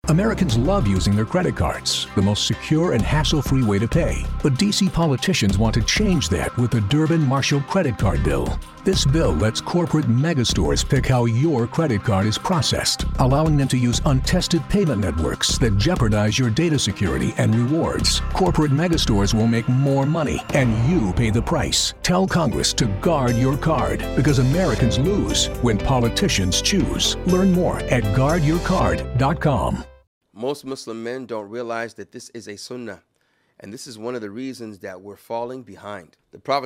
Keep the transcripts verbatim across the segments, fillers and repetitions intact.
Americans love using their credit cards, the most secure and hassle-free way to pay. But D C politicians want to change that with the Durbin-Marshall credit card bill. This bill lets corporate megastores pick how your credit card is processed, allowing them to use untested payment networks that jeopardize your data security and rewards. Corporate megastores will make more money, and you pay the price. Tell Congress to guard your card, because Americans lose when politicians choose. Learn more at guard your card dot com. Most Muslim men don't realize that this is a sunnah, and this is one of the reasons that we're falling behind. The Prophet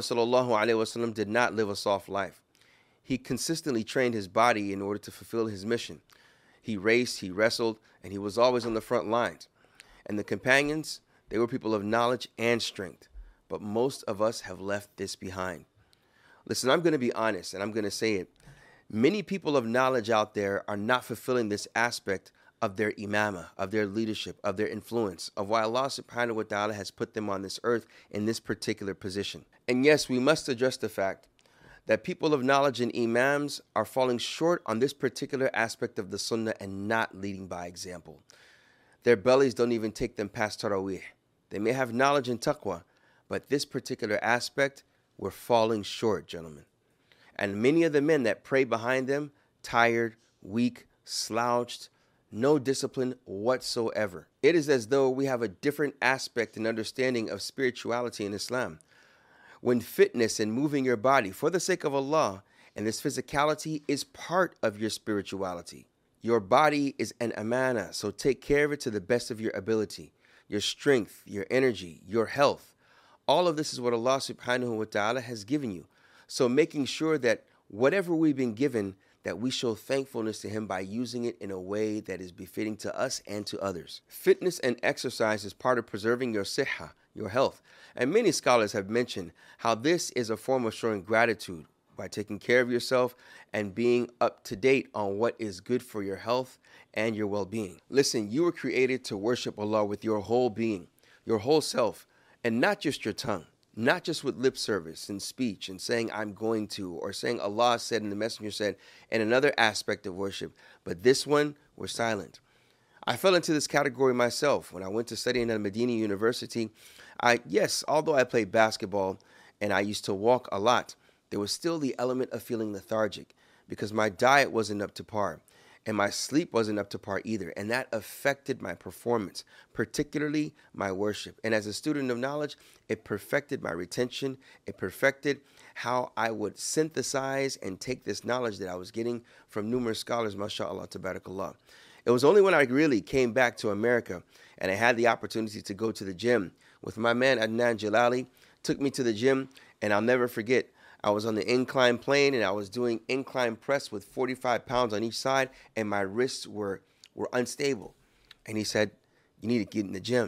ﷺ did not live a soft life. He consistently trained his body in order to fulfill his mission. He raced, he wrestled, and he was always on the front lines. And the companions, they were people of knowledge and strength. But most of us have left this behind. Listen, I'm going to be honest, and I'm going to say it. Many people of knowledge out there are not fulfilling this aspect of their imamah, of their leadership, of their influence, of why Allah subhanahu wa ta'ala has put them on this earth in this particular position. And yes, we must address the fact that people of knowledge and imams are falling short on this particular aspect of the sunnah and not leading by example. Their bellies don't even take them past Taraweeh. They may have knowledge and taqwa, but this particular aspect, we're falling short, gentlemen. And many of the men that pray behind them, tired, weak, slouched, no discipline whatsoever. It is as though we have a different aspect and understanding of spirituality in Islam. When fitness and moving your body for the sake of Allah and this physicality is part of your spirituality. Your body is an amana, so take care of it to the best of your ability. Your strength, your energy, your health. All of this is what Allah subhanahu wa ta'ala has given you. So making sure that whatever we've been given, that we show thankfulness to Him by using it in a way that is befitting to us and to others. Fitness and exercise is part of preserving your sihha, your health. And many scholars have mentioned how this is a form of showing gratitude by taking care of yourself and being up to date on what is good for your health and your well-being. Listen, you were created to worship Allah with your whole being, your whole self, and not just your tongue. Not just with lip service and speech and saying I'm going to, or saying Allah said and the messenger said, and another aspect of worship. But this one, we're silent. I fell into this category myself when I went to study in Al-Medina University. I, yes, although I played basketball and I used to walk a lot, there was still the element of feeling lethargic because my diet wasn't up to par. And my sleep wasn't up to par either. And that affected my performance, particularly my worship. And as a student of knowledge, it perfected my retention. It perfected how I would synthesize and take this knowledge that I was getting from numerous scholars, mashallah, tabarakallah. It was only when I really came back to America and I had the opportunity to go to the gym with my man Adnan Jalali, took me to the gym, and I'll never forget, I was on the incline plane and I was doing incline press with forty-five pounds on each side, and my wrists were, were unstable. And he said, you need to get in the gym.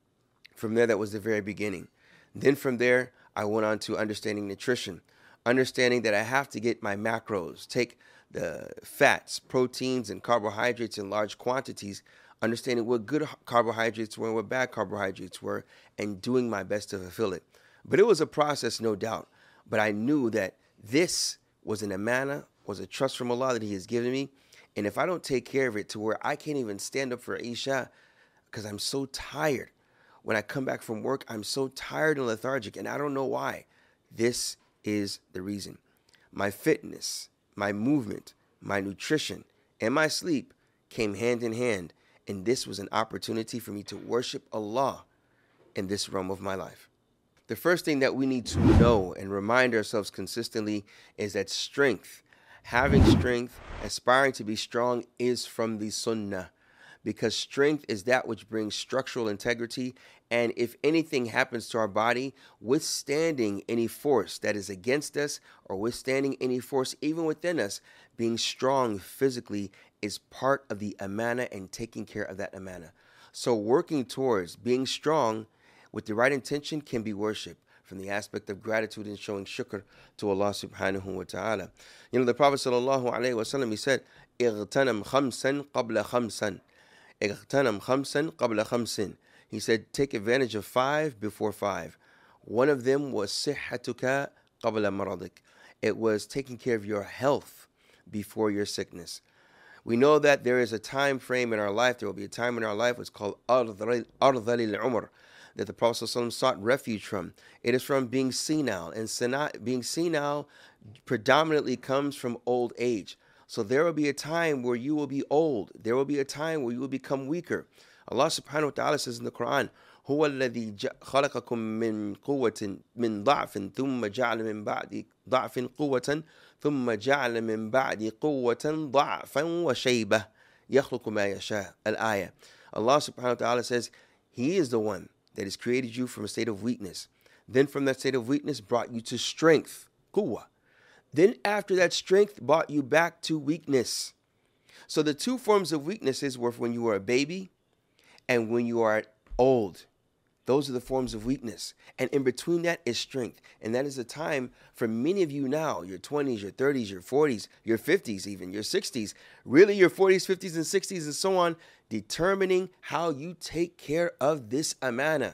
From there, that was the very beginning. Then from there, I went on to understanding nutrition, understanding that I have to get my macros, take the fats, proteins, and carbohydrates in large quantities, understanding what good carbohydrates were and what bad carbohydrates were, and doing my best to fulfill it. But it was a process, no doubt. But I knew that this was an amana, was a trust from Allah that He has given me. And if I don't take care of it to where I can't even stand up for Isha because I'm so tired. When I come back from work, I'm so tired and lethargic, and I don't know why. This is the reason. My fitness, my movement, my nutrition, and my sleep came hand in hand. And this was an opportunity for me to worship Allah in this realm of my life. The first thing that we need to know and remind ourselves consistently is that strength, having strength, aspiring to be strong is from the sunnah, because strength is that which brings structural integrity. And if anything happens to our body, withstanding any force that is against us or withstanding any force even within us, being strong physically is part of the amana and taking care of that amana. So working towards being strong with the right intention can be worship, from the aspect of gratitude and showing shukr to Allah subhanahu wa ta'ala. You know, the Prophet sallallahu alayhi wa sallam, he said, اغتنم خمسا قبل خمسا. اغتنم خمسا قبل خمسٍ. He said, take advantage of five before five. One of them was صحتك قبل مرضك. It was taking care of your health before your sickness. We know that there is a time frame in our life. There will be a time in our life. It's called Ardhal al-Umr, that the Prophet ﷺ sought refuge from. It is from being senile, and sena- being senile predominantly comes from old age. So there will be a time where you will be old. There will be a time where you will become weaker. Allah subhanahu wa ta'ala says in the Quran, هو الذي خلقكم من قوة من ضعف ثم جعل من بعد ضعف قوة ثم جعل من بعد قوة ضعفا وشيبة يخلق ما يشاء. Al-Ayah. Allah subhanahu wa ta'ala says, He is the one that has created you from a state of weakness. Then from that state of weakness brought you to strength, quwwah. Then after that strength brought you back to weakness. So the two forms of weaknesses were when you were a baby and when you are old. Those are the forms of weakness. And in between that is strength. And that is a time for many of you now, your twenties, your thirties, your forties, your fifties even, your sixties, really your forties, fifties, and sixties and so on, determining how you take care of this amana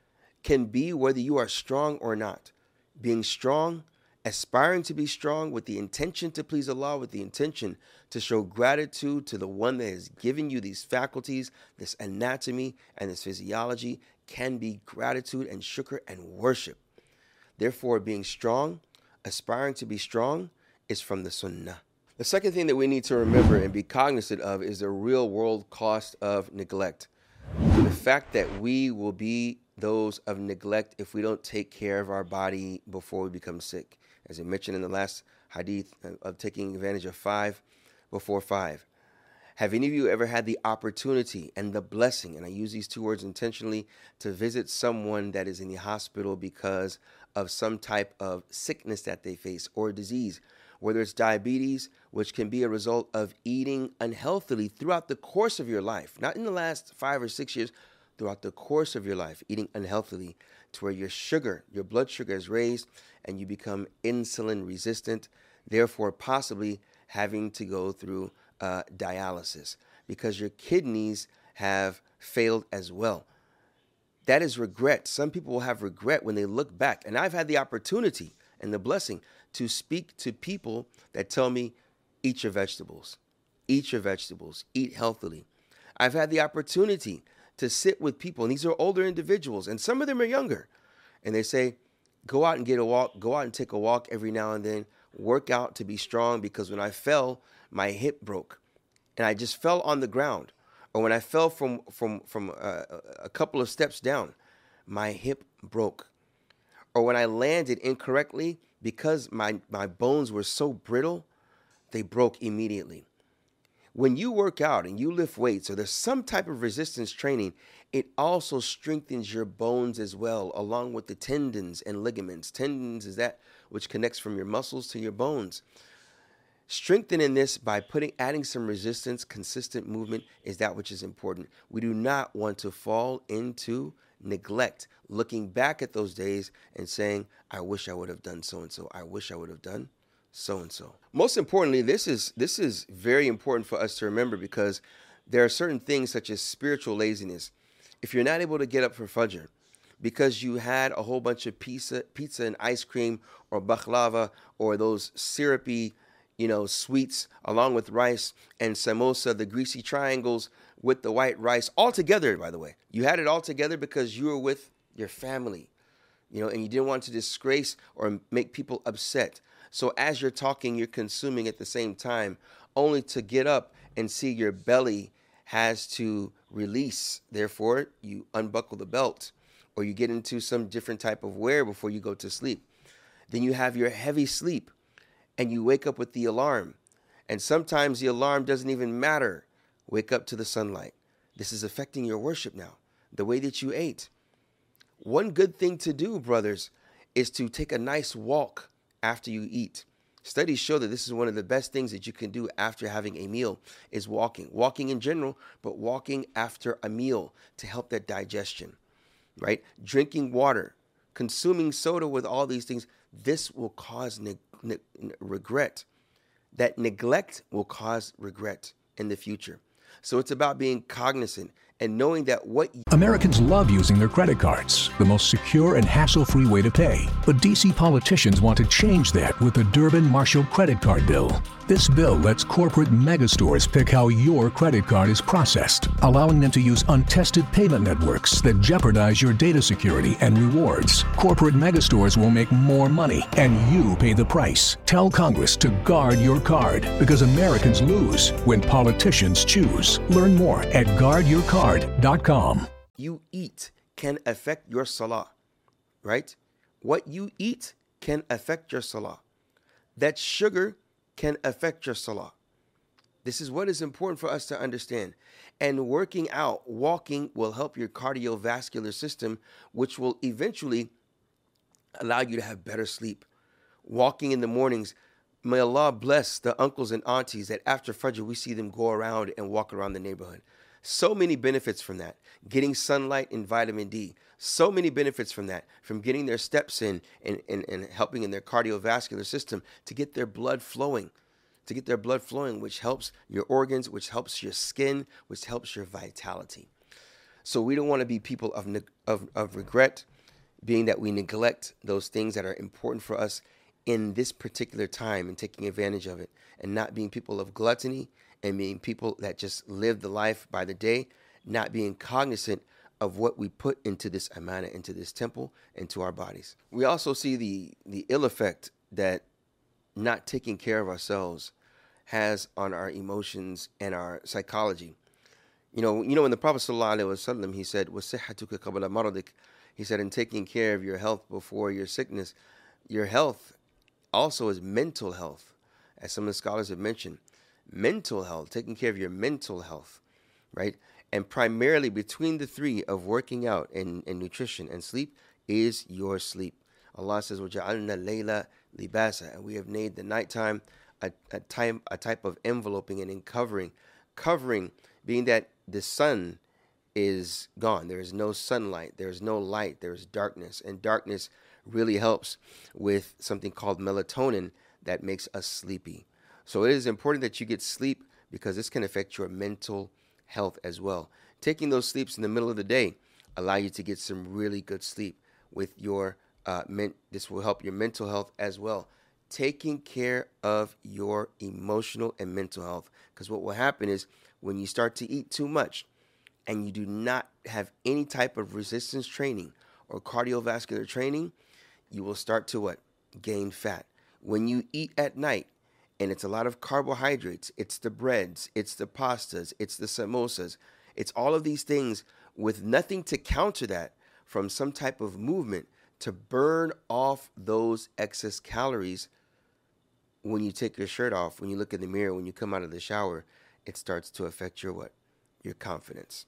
can be whether you are strong or not. Being strong, aspiring to be strong with the intention to please Allah, with the intention to show gratitude to the one that has given you these faculties, this anatomy and this physiology, can be gratitude and shukr and worship. Therefore, being strong, aspiring to be strong, is from the sunnah. The second thing that we need to remember and be cognizant of is the real world cost of neglect. The fact that we will be those of neglect if we don't take care of our body before we become sick. As I mentioned in the last hadith of taking advantage of five before five. Have any of you ever had the opportunity and the blessing, and I use these two words intentionally, to visit someone that is in the hospital because of some type of sickness that they face or disease, whether it's diabetes, which can be a result of eating unhealthily throughout the course of your life, not in the last five or six years, throughout the course of your life, eating unhealthily to where your sugar, your blood sugar is raised and you become insulin resistant, therefore possibly having to go through uh, dialysis because your kidneys have failed as well. That is regret. Some people will have regret when they look back. And I've had the opportunity and the blessing to speak to people that tell me, eat your vegetables, eat your vegetables, eat healthily. I've had the opportunity to sit with people, and these are older individuals, and some of them are younger, and they say, go out and get a walk, go out and take a walk every now and then, work out to be strong, because when I fell, my hip broke, and I just fell on the ground. Or when I fell from, from, from uh, a couple of steps down, my hip broke. Or when I landed incorrectly, because my, my bones were so brittle, they broke immediately. When you work out and you lift weights or there's some type of resistance training, it also strengthens your bones as well, along with the tendons and ligaments. Tendons is that which connects from your muscles to your bones. Strengthening this by putting, adding some resistance, consistent movement is that which is important. We do not want to fall into neglect, looking back at those days and saying, I wish I would have done so-and-so. I wish I would have done so-and-so. Most importantly, this is this is very important for us to remember, because there are certain things such as spiritual laziness. If you're not able to get up for Fajr because you had a whole bunch of pizza, pizza and ice cream or bakhlava or those syrupy, you know, sweets along with rice and samosa, the greasy triangles with the white rice, all together, by the way. You had it all together because you were with your family, you know, and you didn't want to disgrace or make people upset. So as you're talking, you're consuming at the same time, only to get up and see your belly has to release. Therefore, you unbuckle the belt or you get into some different type of wear before you go to sleep. Then you have your heavy sleep and you wake up with the alarm. And sometimes the alarm doesn't even matter. Wake up to the sunlight. This is affecting your worship now, the way that you ate. One good thing to do, brothers, is to take a nice walk after you eat. Studies show that this is one of the best things that you can do after having a meal is walking. Walking in general, but walking after a meal to help that digestion, right? Drinking water, consuming soda with all these things, this will cause ne- ne- regret. That neglect will cause regret in the future. So it's about being cognizant and knowing that what you Americans love using their credit cards, the most secure and hassle-free way to pay. But D C politicians want to change that with the Durbin-Marshall credit card bill. This bill lets corporate megastores pick how your credit card is processed, allowing them to use untested payment networks that jeopardize your data security and rewards. Corporate megastores will make more money, and you pay the price. Tell Congress to guard your card, because Americans lose when politicians choose. Learn more at guard your card dot com. you eat can affect your salah, right? What you eat can affect your salah. That sugar can affect your salah. This is what is important for us to understand. And working out, walking will help your cardiovascular system, which will eventually allow you to have better sleep. Walking in the mornings, may Allah bless the uncles and aunties that after Fajr we see them go around and walk around the neighborhood. So many benefits from that. Getting sunlight and vitamin D. So many benefits from that. From getting their steps in and, and, and helping in their cardiovascular system to get their blood flowing. To get their blood flowing, which helps your organs, which helps your skin, which helps your vitality. So we don't want to be people of, of, of regret, being that we neglect those things that are important for us in this particular time and taking advantage of it, and not being people of gluttony and being people that just live the life by the day, not being cognizant of what we put into this amana, into this temple, into our bodies. We also see the, the ill effect that not taking care of ourselves has on our emotions and our psychology. You know, you know, when the Prophet sallallahu alaihi wasallam, he said, "Wasihhatuka qabla maradik," he said, in taking care of your health before your sickness, your health also is mental health, as some of the scholars have mentioned. Mental health, taking care of your mental health, right? And primarily between the three of working out and, and nutrition and sleep is your sleep. Allah says, وَجَعَلْنَا اللَّيْلَ لِبَاسًا, and we have made the nighttime a, a time a type of enveloping and in covering. Covering being that the sun is gone. There is no sunlight. There is no light. There is darkness. And darkness really helps with something called melatonin that makes us sleepy. So it is important that you get sleep, because this can affect your mental health as well. Taking those sleeps in the middle of the day allow you to get some really good sleep with your uh, men- this will help your mental health as well. Taking care of your emotional and mental health, because what will happen is when you start to eat too much and you do not have any type of resistance training or cardiovascular training, you will start to what? Gain fat. When you eat at night, and it's a lot of carbohydrates, it's the breads, it's the pastas, it's the samosas, it's all of these things with nothing to counter that from some type of movement to burn off those excess calories. When you take your shirt off, when you look in the mirror, when you come out of the shower, it starts to affect your what? Your confidence.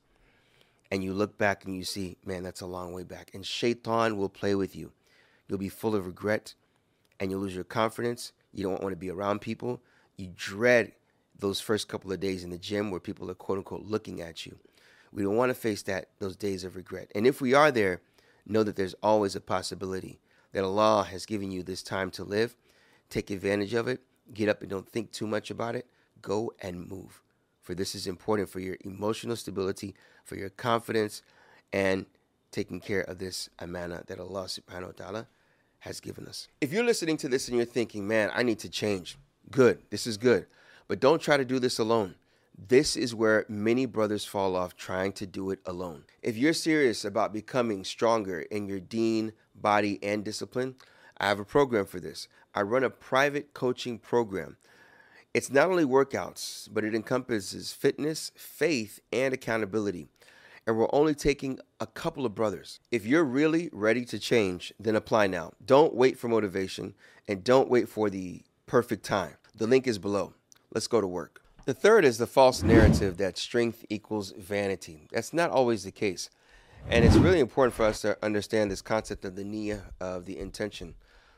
And you look back and you see, man, that's a long way back. And shaitan will play with you. You'll be full of regret and you'll lose your confidence. You don't want to be around people. You dread those first couple of days in the gym where people are quote unquote looking at you. We don't want to face that, those days of regret. And if we are there, know that there's always a possibility that Allah has given you this time to live. Take advantage of it. Get up and don't think too much about it. Go and move. For this is important for your emotional stability, for your confidence, and taking care of this amana that Allah subhanahu wa ta'ala has given us. If you're listening to this and you're thinking, man, I need to change. Good. This is good. But don't try to do this alone. This is where many brothers fall off trying to do it alone. If you're serious about becoming stronger in your deen, body, and discipline, I have a program for this. I run a private coaching program. It's not only workouts, but it encompasses fitness, faith, and accountability. And we're only taking a couple of brothers. If you're really ready to change, then apply now. Don't wait for motivation, and don't wait for the perfect time. The link is below. Let's go to work. The third is the false narrative that strength equals vanity. That's not always the case. And it's really important for us to understand this concept of the niyyah, of the intention.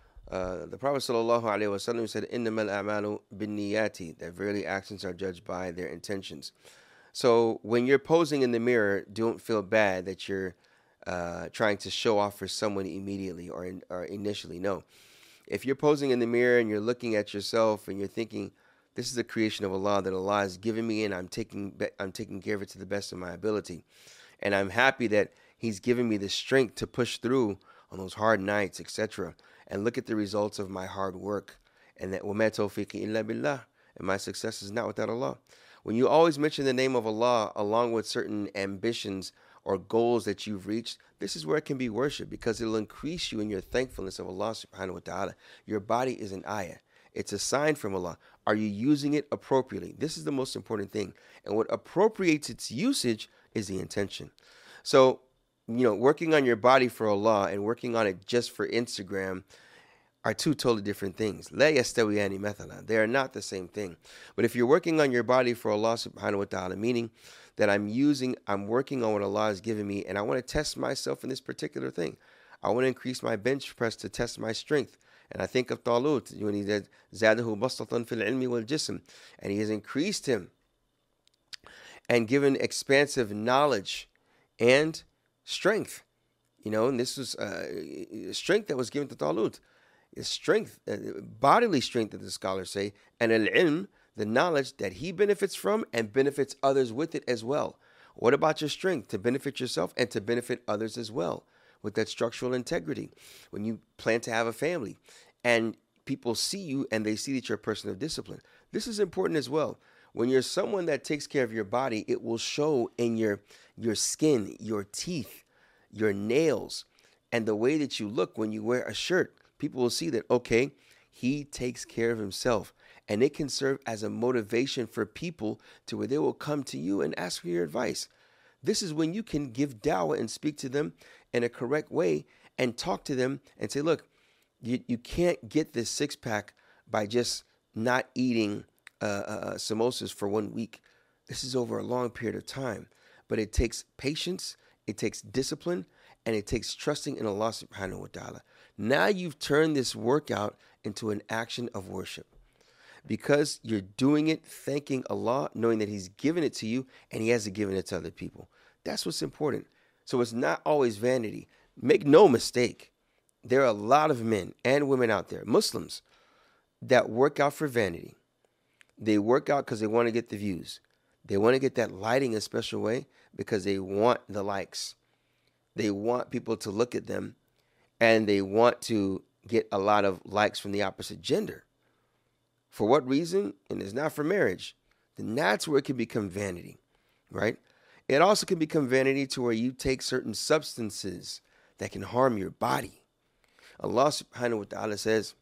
Uh, the Prophet sallallahu alaihi wasallam said, "Innamal a'malu binniyati," that verily actions are judged by their intentions. So when you're posing in the mirror, don't feel bad that you're uh, trying to show off for someone immediately or, in, or initially. No. If you're posing in the mirror and you're looking at yourself and you're thinking, This is a creation of Allah that Allah has given me, and I'm taking I'm taking care of it to the best of my ability. And I'm happy that He's given me the strength to push through on those hard nights, et cetera. And look at the results of my hard work. And that وَمَا تَوْفِيقِي إِلَّا بِاللَّهِ. And my success is not without Allah. When you always mention the name of Allah along with certain ambitions or goals that you've reached, this is where it can be worship, because it'll increase you in your thankfulness of Allah subhanahu wa ta'ala. Your body is an ayah. It's a sign from Allah. Are you using it appropriately? This is the most important thing. And what appropriates its usage is the intention. So, you know, working on your body for Allah and working on it just for Instagram are two totally different things. La yastawiyani mathalan. They are not the same thing. But if you're working on your body for Allah subhanahu wa ta'ala, meaning that I'm using, I'm working on what Allah has given me, and I want to test myself in this particular thing. I want to increase my bench press to test my strength. And I think of Talut when he said, Zadahu bastatan fil ilmi wal jism. And he has increased him and given expansive knowledge and strength. You know, and this was uh, strength that was given to Talut. Strength, uh, bodily strength, that the scholars say, and al-ilm, the knowledge that he benefits from and benefits others with it as well. What about your strength? To benefit yourself and to benefit others as well, with that structural integrity. When you plan to have a family and people see you and they see that you're a person of discipline, this is important as well. When you're someone that takes care of your body, it will show in your your skin, your teeth, your nails, and the way that you look when you wear a shirt. People will see that, okay, he takes care of himself. And it can serve as a motivation for people to where they will come to you and ask for your advice. This is when you can give dawah and speak to them in a correct way and talk to them and say, look, you, you can't get this six pack by just not eating uh, uh, samosas for one week. This is over a long period of time. But it takes patience, it takes discipline, and it takes trusting in Allah subhanahu wa ta'ala. Now you've turned this workout into an action of worship, because you're doing it thanking Allah, knowing that He's given it to you and He hasn't given it to other people. That's what's important. So it's not always vanity. Make no mistake, there are a lot of men and women out there, Muslims, that work out for vanity. They work out because they want to get the views. They want to get that lighting a special way because they want the likes. They want people to look at them, and they want to get a lot of likes from the opposite gender. For what reason? And it's not for marriage. Then that's where it can become vanity, right? It also can become vanity to where you take certain substances that can harm your body. Allah subhanahu wa ta'ala says,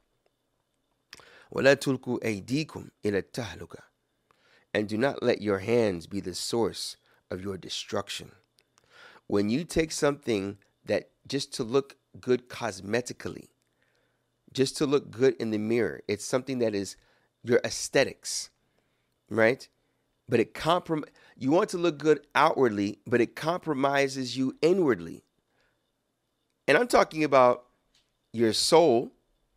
وَلَا تُلْقُوا أَيْدِيكُمْ إِلَى التَّهْلُكَةِ. And do not let your hands be the source of your destruction. When you take something that just to look good cosmetically, just to look good in the mirror, it's something that is your aesthetics, right? But it comprom- you want to look good outwardly, but it compromises you inwardly. And I'm talking about your soul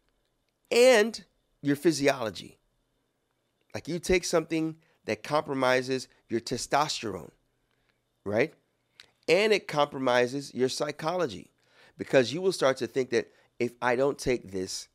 and your physiology. Like you take something that compromises your testosterone, right? And it compromises your psychology, because you will start to think that if I don't take this,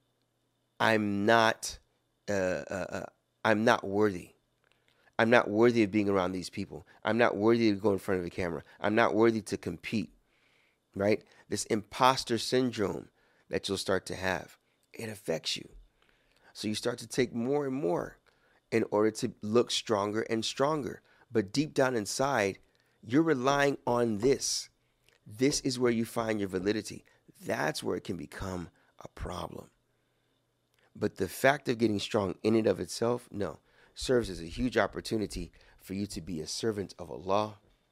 I'm not, uh, uh, uh, I'm not worthy. I'm not worthy of being around these people. I'm not worthy to go in front of a camera. I'm not worthy to compete, right? This imposter syndrome that you'll start to have, it affects you. So you start to take more and more in order to look stronger and stronger. But deep down inside, you're relying on this. This is where you find your validity. That's where it can become a problem. But the fact of getting strong in and of itself, no, serves as a huge opportunity for you to be a servant of Allah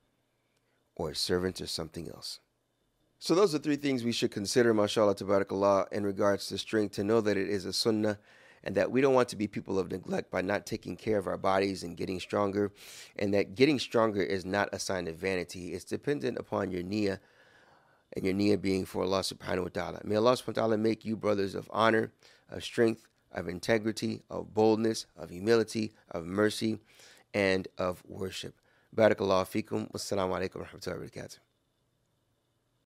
or a servant of something else. So those are three things we should consider, mashallah, tabarakallah, in regards to strength, to know that it is a sunnah, and that we don't want to be people of neglect by not taking care of our bodies and getting stronger, and that getting stronger is not a sign of vanity. It's dependent upon your niyyah, and your niyyah being for Allah subhanahu wa ta'ala. May Allah subhanahu wa ta'ala make you brothers of honor, of strength, of integrity, of boldness, of humility, of mercy, and of worship. Barakallahu feekum. Wassalamu alaikum wa rahmatullahi wa barakatuh.